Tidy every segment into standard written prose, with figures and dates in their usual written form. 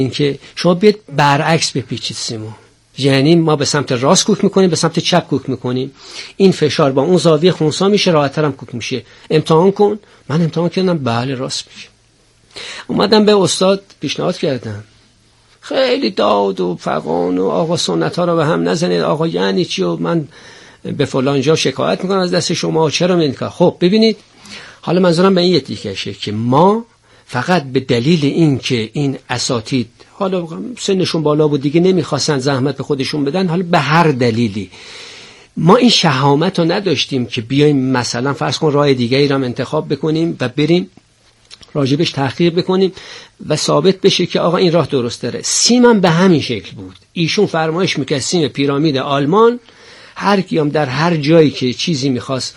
اینکه شما بیاید برعکس بپیچید سیمو، یعنی ما به سمت راست کوک میکنیم، به سمت چپ کوک میکنیم، این فشار با اون زاویه خنثی میشه، راحت‌تر هم کوک میشه. امتحان کن. من امتحان کردم، بله راست میشه. اومدم به استاد پیشنهاد کردم، خیلی داد و فغان و آقا سنت ها رو به هم نزنید، آقا یعنی چی، و من به فلان جا شکایت میکنم از دست شما، چرا این کار. خب ببینید، حالا منظورم به این یه تیکشه که ما فقط به دلیل این که این اساتید حالا سنشون بالا بود دیگه نمیخواستن زحمت به خودشون بدن، حالا به هر دلیلی ما این شهامت رو نداشتیم که بیایم مثلا فرض کن راه دیگه ای رو انتخاب بکنیم و بریم راجبش تحقیق بکنیم و ثابت بشه که آقا این راه درست داره. سیم هم به همین شکل بود. ایشون فرمایش میکرد سیم پیرامید آلمان، هر کیم در هر جایی که چیزی میخواست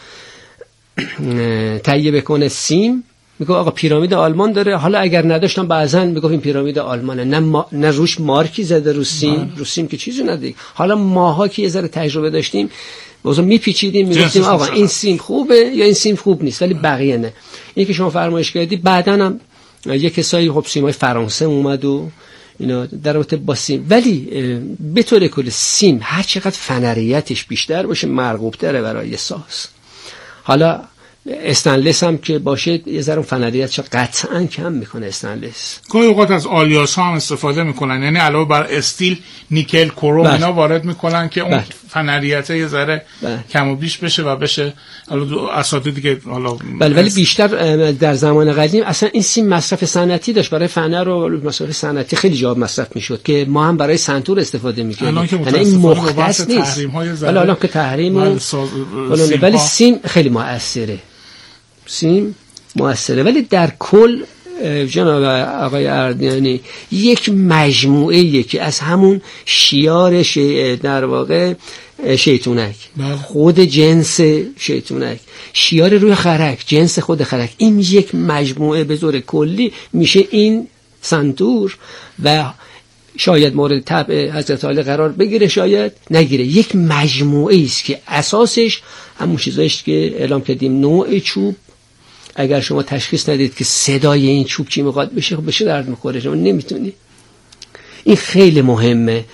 تهیه بکنه سیم، میگه آقا پیرامید آلمان داره. حالا اگر نداشتم بعضن میگفت این پیرامید آلمانه، نه روش مارکی زده رو سیم که چیزی نداره. حالا ماها که یه ذره تجربه داشتیم بازم میپیچیدیم، میگفتیم آقا این سیم خوبه یا این سیم خوب نیست، ولی بقیه نه. این که شما فرمایش کردی، بعدن هم یه کسایی خب سیمای فرانسه اومد و اینا در رابطه با سیم، ولی به طور کلی سیم هر چقدر فنریتش بیشتر باشه مرغوب تره برای ساز. حالا استنلس هم که باشه یه ذره فنریتش قطعا کم میکنه استنلس. گاهی اوقات از آلیاس ها هم استفاده میکنن، یعنی علاوه بر استیل نیکل کروم اینا وارد میکنن که اون فنریت یه ذره کم و بیش بشه و بشه حالا اساتیدی که حالا ولی بیشتر در زمان قدیم اصلا این سیم مصرف صنعتی داشت، برای فنر و مصرف صنعتی خیلی جا مصرف میشد که ما هم برای سنتور استفاده میکردیم. یعنی این مختص نیست، ولی الان که تحریم ولی سیم خیلی موثره، سیم موثره. ولی در کل جناب آقای اردیانی یک مجموعه که از همون شیار در واقع شیطونک، خود جنس شیطونک، شیار روی خرک، جنس خود خرک، این یک مجموعه به طور کلی میشه این سنتور و شاید مورد طبع حضرت عالی قرار بگیره، شاید نگیره. یک مجموعه است که اساسش همون چیزایی است که اعلام کردیم. نوع چوب، اگر شما تشخیص ندید که صدای این چوب چی میخواد بشه، خب بشه درد میخوره، شما نمیتونی. این خیلی مهمه.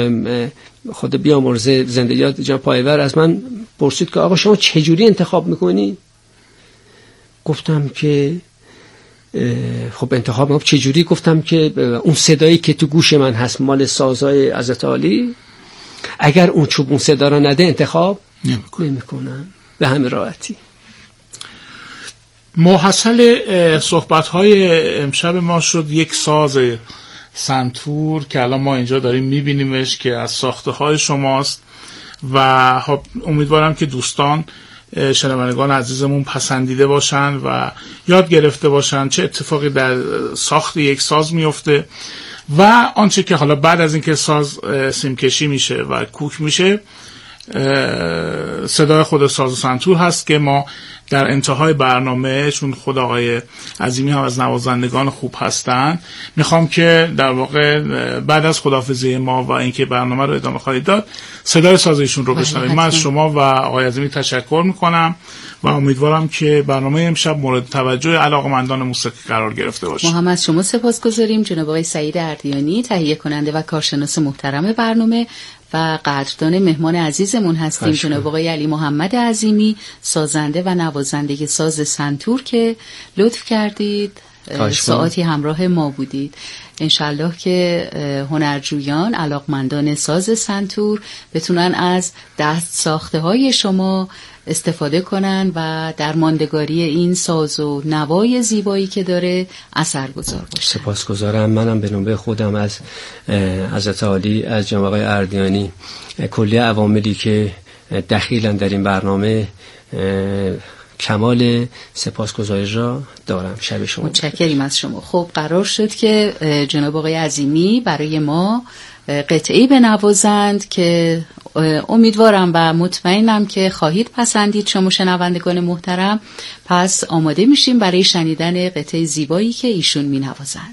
خدا بیامرزه زندگیات جناب پایور از من پرسید که آقا شما چجوری انتخاب میکنی؟ گفتم که خب انتخاب میکنم چجوری؟ گفتم که اون صدایی که تو گوش من هست مال سازهای حضرت عالی، اگر اون چوب اون صدا رو نده انتخاب نمیکنم. به همین راحتی. محصل صحبت‌های امشب ما شد یک ساز سنتور که الان ما اینجا داریم می‌بینیمش که از ساخته‌های شماست و خب امیدوارم که دوستان شنوندگان عزیزمون پسندیده باشن و یاد گرفته باشن چه اتفاقی در ساخت یک ساز میفته و آنچه که حالا بعد از اینکه ساز سیمکشی میشه و کوک میشه صدای خود ساز سنتور هست که ما در انتهای برنامه، چون خود آقای عظیمی هم از نوازندگان خوب هستن، میخوام که در واقع بعد از خداحافظی ما و اینکه برنامه رو ادامه خواهید داد صدای سازشون رو بشنویم. من از شما و آقای عظیمی تشکر میکنم و امیدوارم که برنامه امشب مورد توجه علاقه‌مندان موسیقی قرار گرفته باشه. ما هم از شما سپاسگزاریم جناب آقای سعید اردیانی، تهیه کننده و کارشناس محترم برنامه و قدردان مهمان عزیزمون هستیم جناب آقای علی محمد عظیمی، سازنده و نوازنده ساز سنتور که لطف کردید ساعتی همراه ما بودید. انشالله که هنرجویان علاقمندان ساز سنتور بتونن از دست ساخته های شما استفاده کنن و در ماندگاری این ساز و نوای زیبایی که داره اثرگذار باشه. سپاسگزارم. منم به نوبه خودم از حضرت عالی، از جناب آقای اردیانی، کلی عواملی که دخیلن در این برنامه کمال سپاسگزاری را دارم. شب شما متشکریم از شما. خب قرار شد که جناب آقای عظیمی برای ما قطعه‌ای بنوازند که امیدوارم و مطمئنم که خواهید پسندید شما شنوندگان محترم. پس آماده میشیم برای شنیدن قطعه زیبایی که ایشون مینوازند.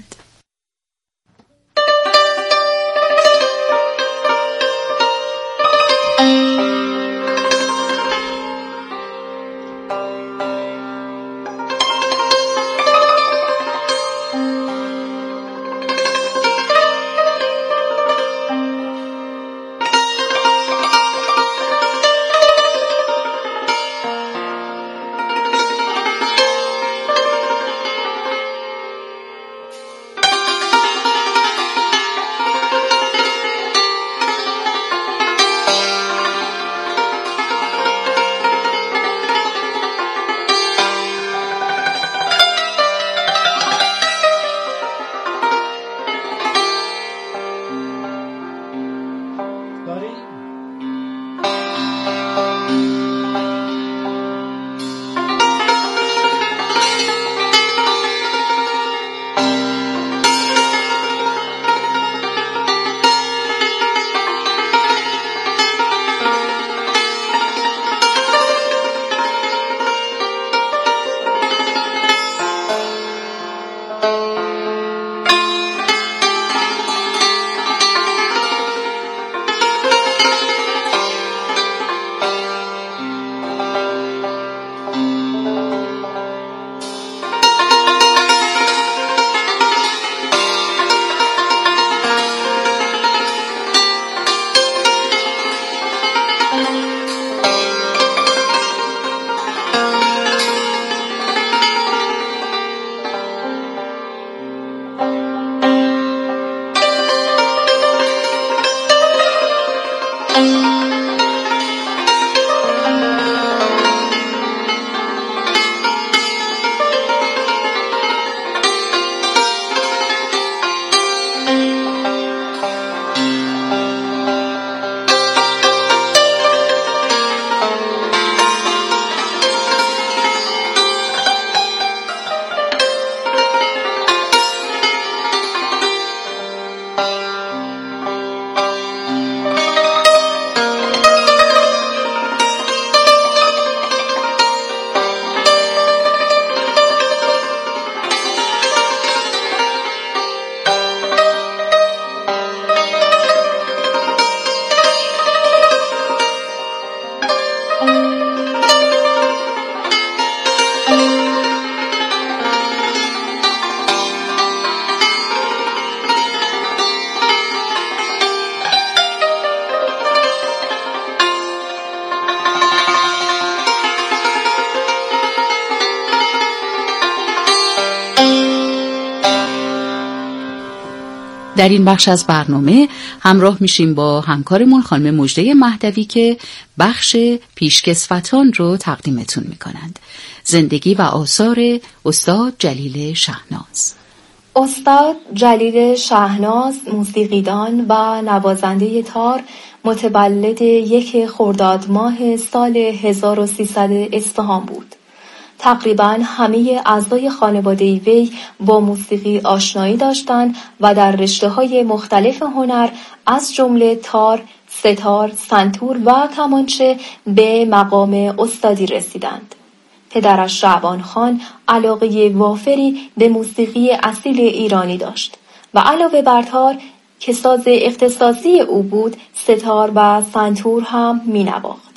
در این بخش از برنامه همراه میشیم با همکارمون خانم مژده مهدوی که بخش پیشکسوتان رو تقدیمتون میکنند. زندگی و آثار استاد جلیل شهناز. استاد جلیل شهناز موسیقیدان و نوازنده تار، متولد 1 خرداد ماه سال 1300 اصفهان بود. تقریباً همه اعضای خانواده وی با موسیقی آشنایی داشتند و در رشته‌های مختلف هنر از جمله تار، ستار، سنتور و کمانچه به مقام استادی رسیدند. پدرش شعبان خان علاقه وافری به موسیقی اصیل ایرانی داشت و علاوه بر تار که ساز اختصاصی او بود، ستار و سنتور هم می‌نواخت.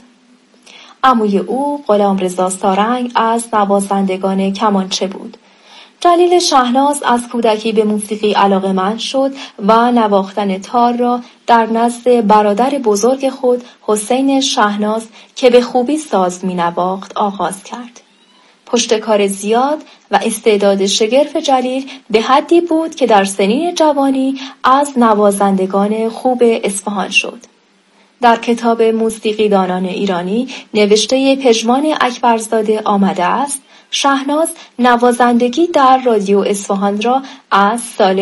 عموی او غلامرضا سارنگ از نوازندگان کمانچه بود. جلیل شهناز از کودکی به موسیقی علاقه‌مند شد و نواختن تار را در نزد برادر بزرگ خود حسین شهناز که به خوبی ساز می‌نواخت آغاز کرد. پشتکار زیاد و استعداد شگرف جلیل به حدی بود که در سنین جوانی از نوازندگان خوب اصفهان شد. در کتاب موسیقیدانان ایرانی نوشته پژمان اکبرزاده آمده است: شهناز نوازندگی در رادیو اصفهان را از سال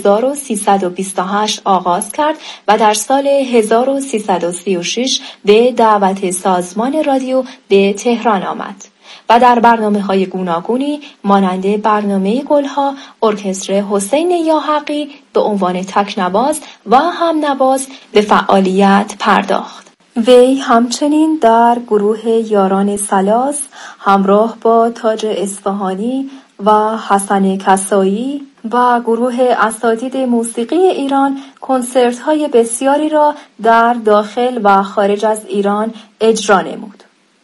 1328 آغاز کرد و در سال 1336 به دعوت سازمان رادیو به تهران آمد و در برنامه‌های گوناگونی مانند برنامه گلها، ارکستر حسین یاحقی به عنوان تکنواز و همنواز به فعالیت پرداخت. وی همچنین در گروه یاران سلاس همراه با تاج اصفهانی و حسن کسایی و گروه اساتید موسیقی ایران کنسرت‌های بسیاری را در داخل و خارج از ایران اجرا نمود.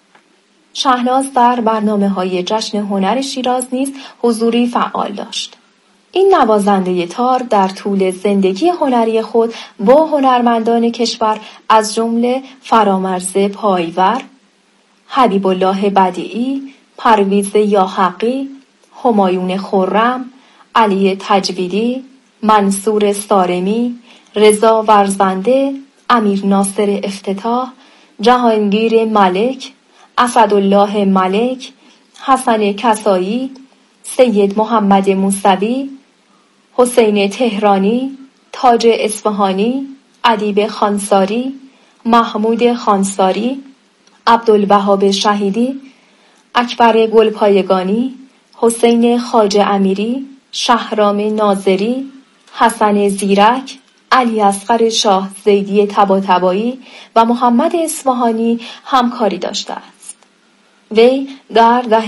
شهناز در برنامه‌های جشن هنر شیراز نیز حضوری فعال داشت. این نوازنده تار در طول زندگی هنری خود با هنرمندان کشور از جمله فرامرز پایور، حبیب الله بدیعی، پرویز یاحقی، همایون خرم، علی تجویدی، منصور سارمی، رضا ورزنده، امیر ناصر افتتاح، جهانگیر ملک، اسدالله ملک، حسن کسایی، سید محمد موسوی، حسین تهرانی، تاج اصفهانی، ادیب خانساری، محمود خانساری، عبدالوهاب شهیدی، اکبر گلپایگانی، حسین خواجه امیری، شهرام ناظری، حسن زیرک، علی اصغر شاه زیدی طباطبایی و محمد اصفهانی همکاری داشته است. وی در دهه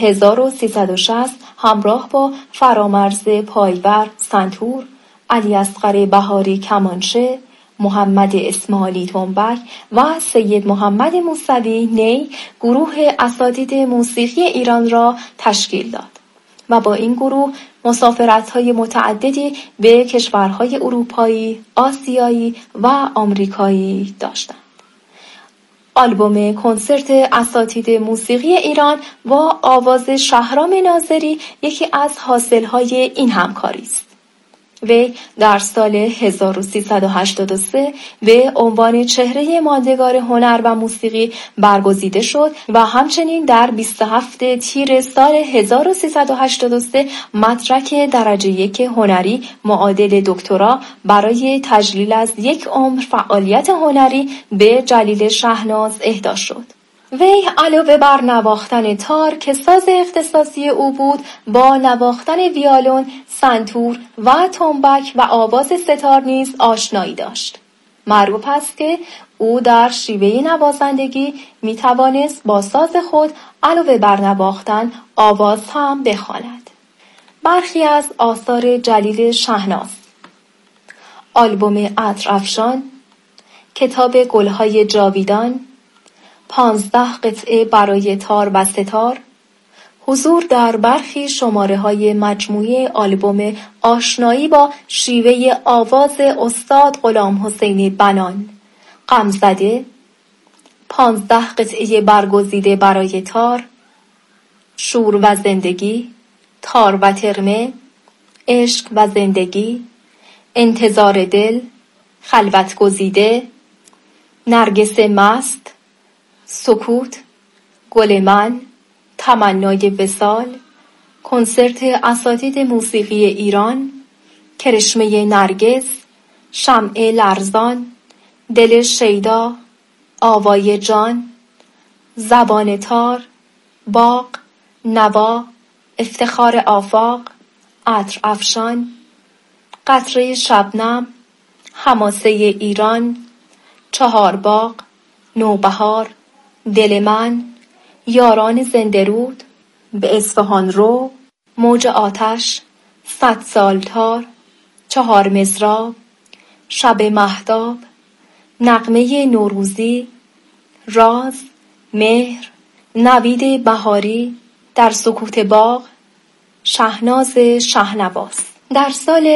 1360 همراه با فرامرز پایور سنتور، علی اصغر بهاری کمانچه، محمد اسماعیلی تنبک و سید محمد موسوی نی گروه اساتید موسیقی ایران را تشکیل داد و با این گروه مسافرت‌های متعددی به کشورهای اروپایی، آسیایی و آمریکایی داشتند. آلبوم کنسرت اساتید موسیقی ایران با آواز شهرام ناظری یکی از حاصل‌های این همکاری است. وی در سال 1383 به عنوان چهره ماندگار هنر و موسیقی برگزیده شد و همچنین در 27 تیر سال 1383 مدرک درجه 1 هنری معادل دکترا برای تجلیل از 1 عمر فعالیت هنری به جلیل شهناز اهدا شد. وی علاوه بر نواختن تار که ساز اختصاصی او بود، با نواختن ویولون، سنتور و تنبک و آواز ستار نیز آشنایی داشت. معروف است که او در شیوه نوازندگی می توانست با ساز خود علاوه بر نواختن آواز هم بخواند. برخی از آثار جلیل شهناز: آلبوم عطرافشان، کتاب گلهای جاویدان، 15 قطعه برای تار و ستار، حضور در برخی شماره‌های مجموعه آلبوم آشنایی با شیوه آواز استاد غلام حسین بنان، غمزده، 15 قطعه برگزیده برای تار، شور و زندگی، تار و ترمه، عشق و زندگی، انتظار دل، خلوت گزیده، نرگس مست، سکوت، گل من، تمنای وصال، کنسرت اساتید موسیقی ایران، کرشمه نرگس، شمع لرزان، دل شیدا، آوای جان، زبان تار، باغ، نوا، افتخار آفاق، عطر افشان، قطره شبنم، حماسه ایران، چهار باغ، نوبهار، دل من، یاران زنده رود، به اصفهان رو، موج آتش، 100 سال تار، 4 مصرع، شب مهتاب، نغمه نوروزی، راز، مهر، نوید بهاری، در سکوت باغ، شهناز شهنواز. در سال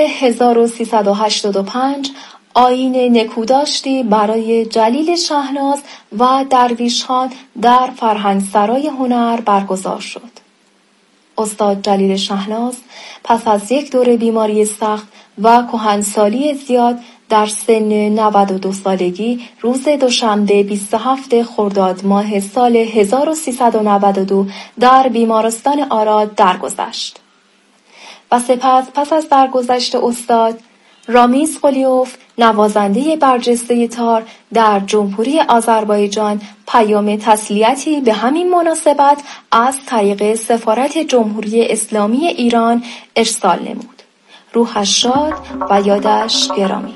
1385 آیین نکوداشتی برای جلیل شهناز و درویش خان در فرهنگسرای هنر برگزار شد. استاد جلیل شهناز پس از یک دوره بیماری سخت و کهنسالی زیاد در سن 92 سالگی روز دوشنبه 27 خرداد ماه سال 1392 در بیمارستان آراد درگذشت. و سپس پس از درگذشت استاد، رامیز قلیوف، نوازنده برجسته تار در جمهوری آذربایجان، پیام تسلیتی به همین مناسبت از طریق سفارت جمهوری اسلامی ایران ارسال نمود. روحش شاد و یادش گرامی.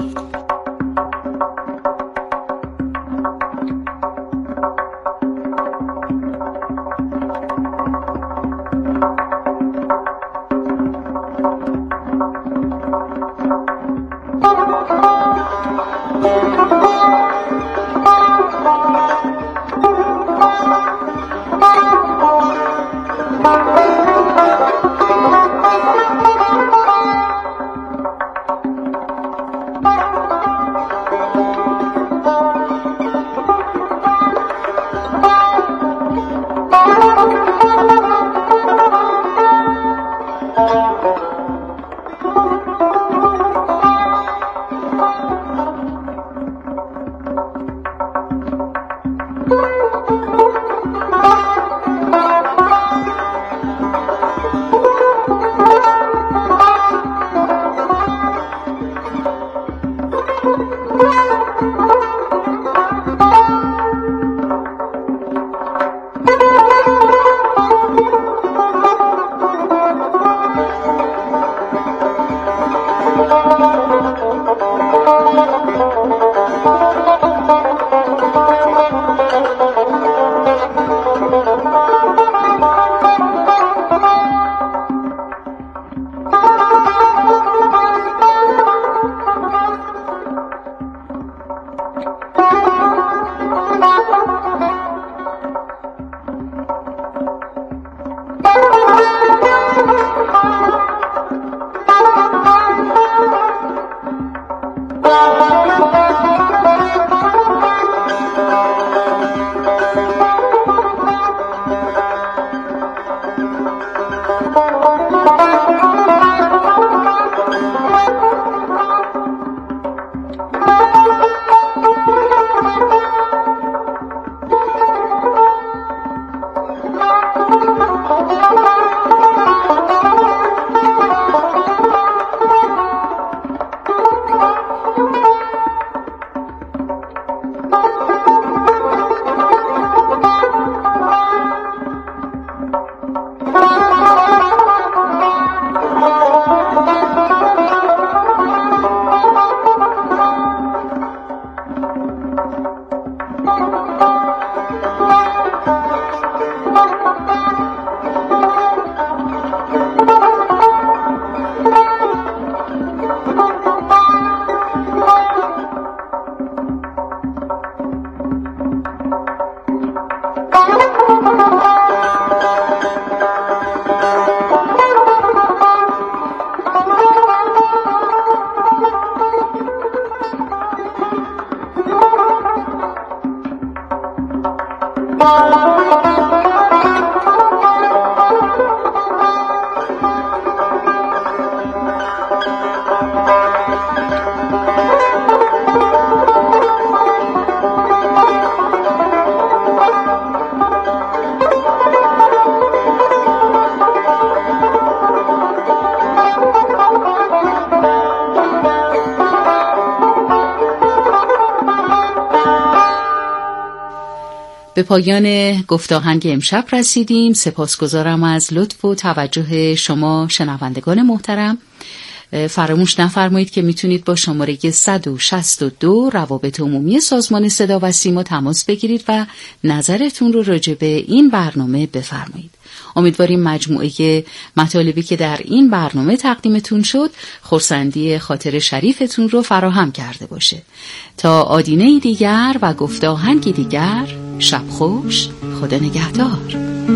به پایان گفتاهنگ امشب رسیدیم. سپاسگزارم از لطف و توجه شما شنوندگان محترم. فراموش نفرمایید که میتونید با شماره 162 روابط عمومی سازمان صدا و سیما تماس بگیرید و نظرتون رو راجع به این برنامه بفرمایید. امیدواریم مجموعه مطالبی که در این برنامه تقدیمتون شد خرسندی خاطر شریفتون رو فراهم کرده باشه. تا آدینه دیگر و گفتاهنگی دیگر، شب خوش، خدا نگهدار.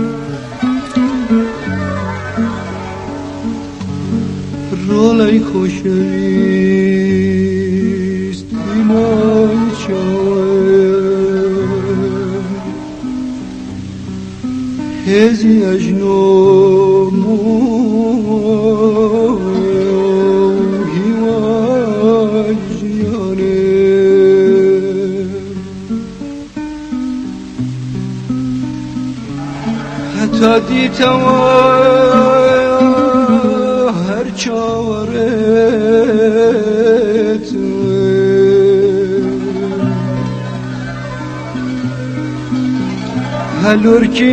رولای خوشویست ایمای چاوه هزی اجنو هیوای جیانه حتی دیتوای چاورت هلور کی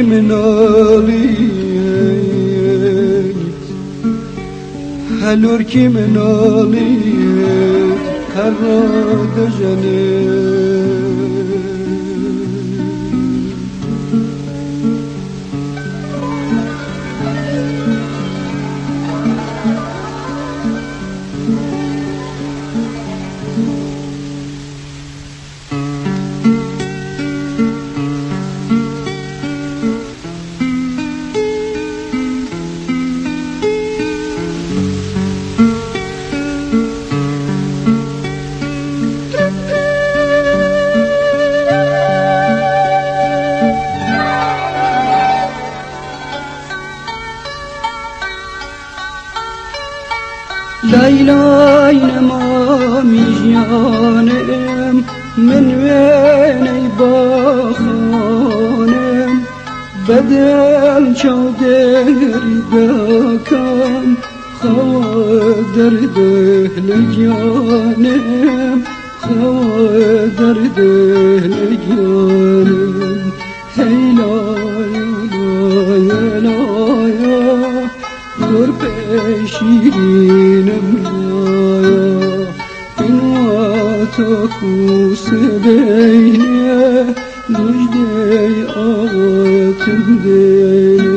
منالیت هلور کی منالیت هر را دجنه لیلای نمامی جانم من وینی باخانم بدل چودری دکم خوادر دهل جانم خوادر دهل جانم هیلای لای لای قرب شیرینم لایا این واتو کوس بینه مجده آتم دینه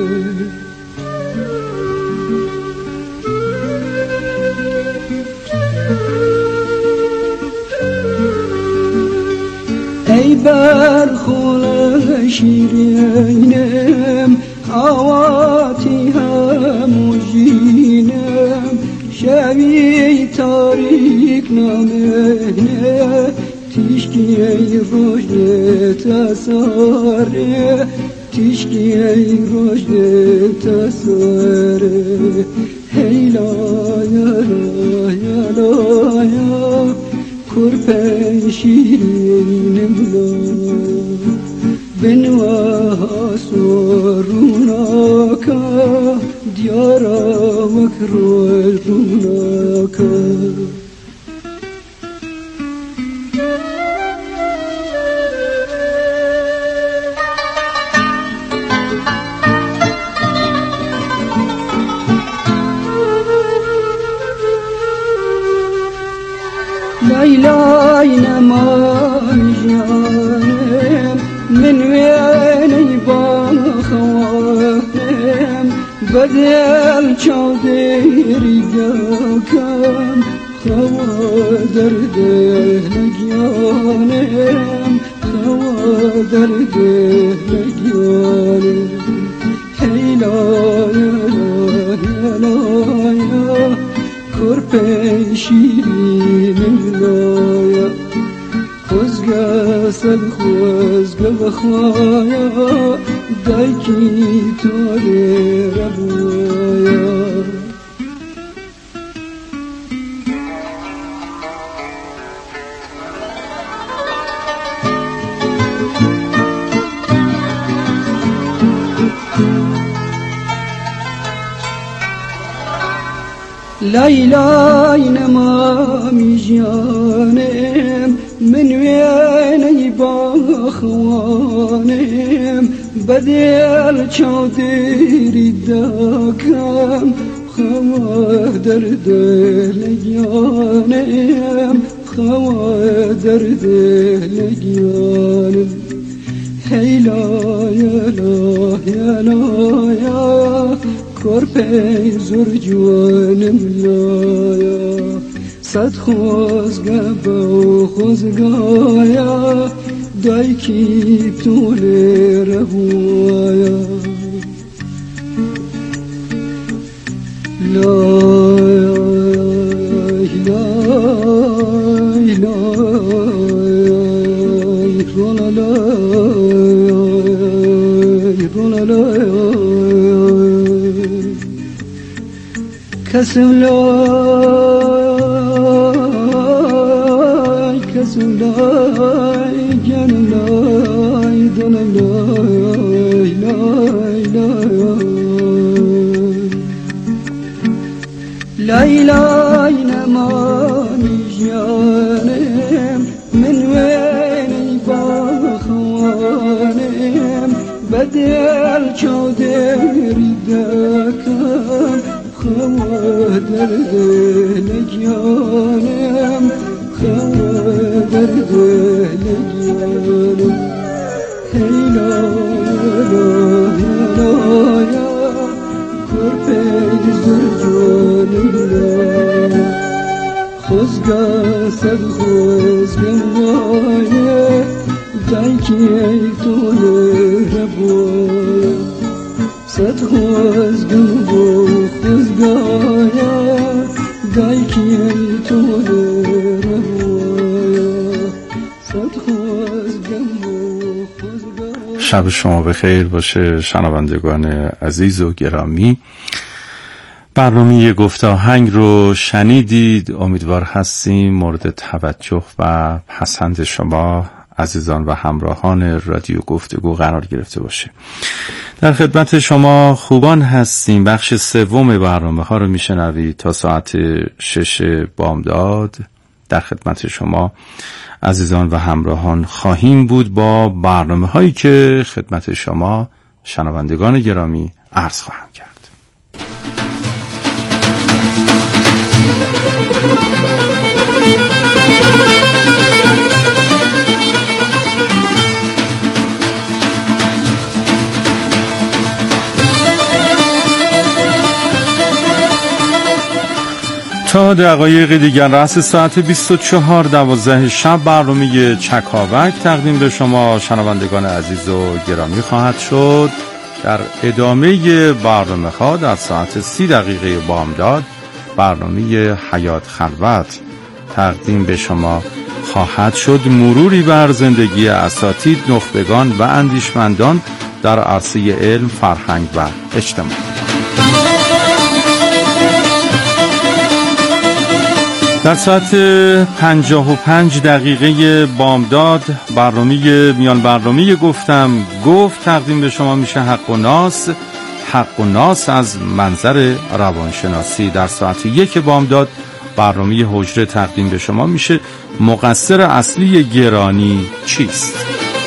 ای برخول شیرینم آواتی هم جینم شبی تاریک نامه تیشکی ای روشن تساره تیشکی ای روشن تساره هیلایا لایا لایا کرپن شیرینم لایا بنوا سروناکا دیارا مکرول روناکا لیلای نمای جانم من وینی باخوانم بدل چودری دکم خوادر دهل جانم خوادر دهل جانم هیلایا لایا لایا کرپن شیرینم لایا خوزگا سل خوزگا بخوایا دایکی توری ربوایا لیلای نمامی جانم من وینی باخوان جانم بدل چادری دکم خواه در دل جانم خواه در دل جانم هی لا یا لا یا لا یا کرپی زور جوانم لا یا صد خوزگا با خوزگایا دای کی طول رهوایا لا کسم لای کسم لای جانم لای دلم لای لای لای لای نمانی جانم من وینی با خوانم بدل چودری دکم خواه در دل جانم خواه در دل جانم هی لا لا یا کرپی زر جانم لا خوزگا سد خوزگم وایه دای کی طول ربوایه صد خوزگم و خوزگایا دای کی طول ربوایه صد خوزگم و خوزگایا. شب شما بخیر باشه شنوندگان عزیز و گرامی. برنامه گفت آهنگ رو شنیدید. امیدوار هستیم مورد توجه و پسند شما عزیزان و همراهان رادیو گفتگو قرار گرفته باشه. در خدمت شما خوبان هستیم. بخش سوم برنامه ها رو میشنوید تا ساعت 6 بامداد. در خدمت شما عزیزان و همراهان خواهیم بود با برنامه هایی که خدمت شما شنوندگان گرامی عرض خواهم کرد. تا دقایق دیگر رأس ساعت 24:12 شب برنامه چکاوک تقدیم به شما شنوندگان عزیز و گرامی خواهد شد. در ادامه برنامه ها در ساعت 30 دقیقه بامداد برنامه حیات خلوت تقدیم به شما خواهد شد. مروری بر زندگی اساتید، نخبگان و اندیشمندان در عرصه علم، فرهنگ و اجتماع. در ساعت 55 دقیقه بامداد برنامه میان برنامه گفت تقدیم به شما میشه حق و ناس از منظر روانشناسی. در ساعت 1 بامداد برنامه حجره تقدیم به شما میشه مقصر اصلی گرانی چیست.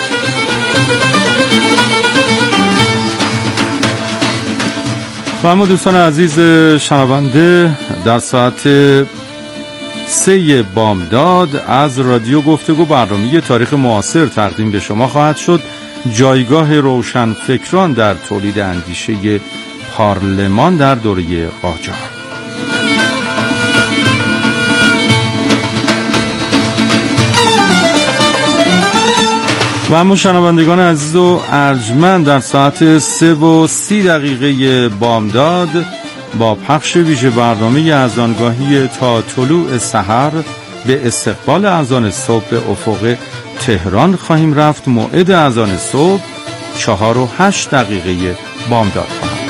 و اما دوستان عزیز شنونده در ساعت 3 بامداد از رادیو گفتگو برنامه تاریخ معاصر تقدیم به شما خواهد شد. جایگاه روشن فکران در تولید اندیشه پارلمان در دوره قاجار. و اما شنوندگان عزیز و ارجمند در ساعت 3:30 دقیقه بامداد با پخش ویژه برنامه اذانگاهی تا طلوع سحر به استقبال اذان صبح به افق تهران خواهیم رفت. موعد اذان صبح 4:08 دقیقه بامداد.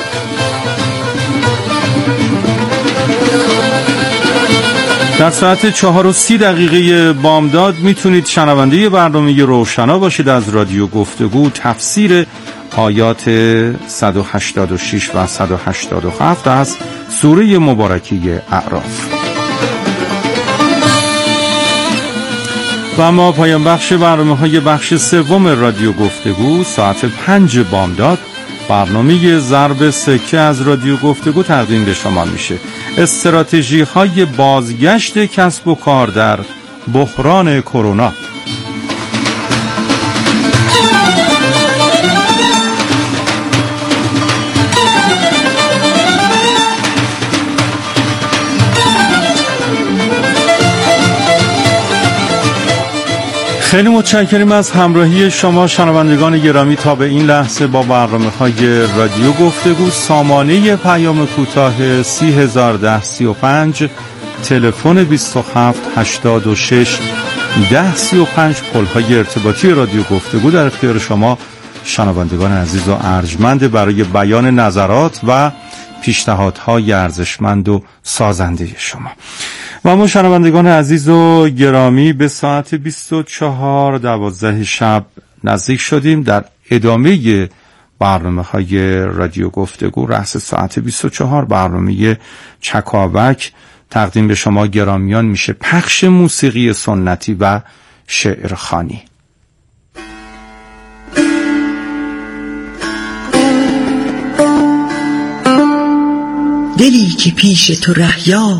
در ساعت 4:30 دقیقه بامداد میتونید شنونده برنامه روشنا باشید از رادیو گفتگو. تفسیر آیات 186 و 187 از سوره مبارکه اعراف. و اما پایان بخش برنامه‌های بخش سوم رادیو گفتگو ساعت 5 بامداد برنامه ضرب سکه از رادیو گفتگو تقدیم به شما میشه. استراتژی‌های بازگشت کسب و کار در بحران کرونا. خیلی متشکریم از همراهی شما شنوندگان گرامی. تا به این لحظه با برنامه‌های رادیو گفتگو سامانه پیام کوتاه 301035 تلفن 27 86 1035 پل‌های ارتباطی رادیو گفتگو در اختیار شما شنوندگان عزیز و ارجمند برای بیان نظرات و پیشنهادهای ارزشمند و سازنده شما. و ما شنوندگان عزیز و گرامی به ساعت 24:12 شب نزدیک شدیم. در ادامه برنامه‌های رادیو گفتگو رأس ساعت 24 برنامه چکاوک تقدیم به شما گرامیان میشه. پخش موسیقی سنتی و شعرخوانی. دلی که پیش تو رهیا